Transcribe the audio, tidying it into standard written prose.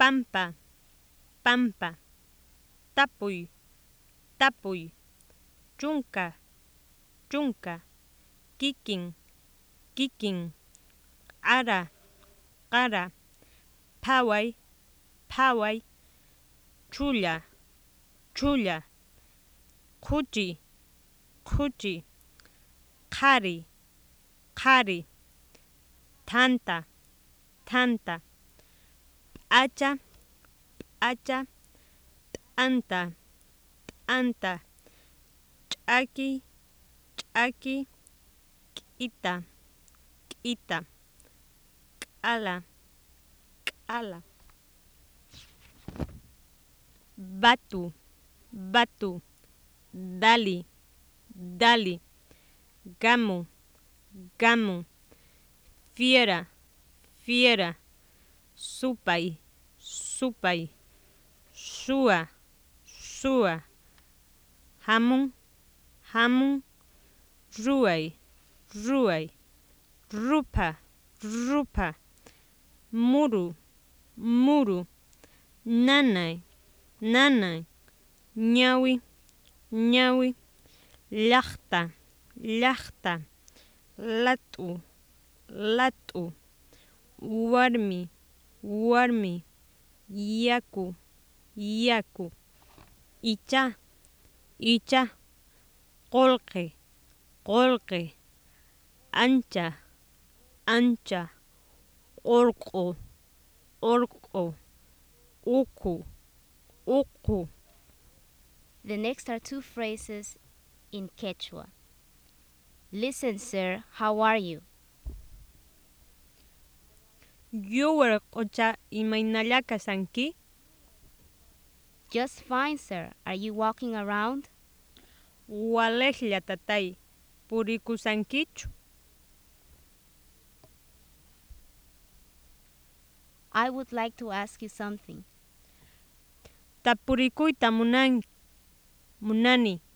pampa, pampa, tapuy, tapuy, chunka, chunka, kikin, kikin, q'ara, q'ara, phaway, phaway, chulla, chulla, qhuchi, qhuchi, qhari, qhari, thanta, thanta, p'acha, p'acha, t'anta, t'anta, ch'aki, ch'aki, k'ita, k'ita, k'ala, k'ala, batu, batu, dali, dali, gamu, gamu, fiera, fiera, supay, supay, sua, sua, hamun, hamun, ruay, ruay, rupa, rupa, muru, muru, nanay, nanay, ñawi, ñawi, llaqta, llaqta, lat'u, lat'u, warmi, warmi, yaku, yaku, icha, icha, qolqi, qolqi, ancha, ancha, qorqu, qorqu, uqu, uqu. The next are two phrases in Quechua. Listen, sir, how are you? Yuwar q'ucha imaynalla kasanki? Just fine, sir. Are you walking around? Walejlla tatay, purikusankichu? I would like to ask you something. Tapurikuyta munani.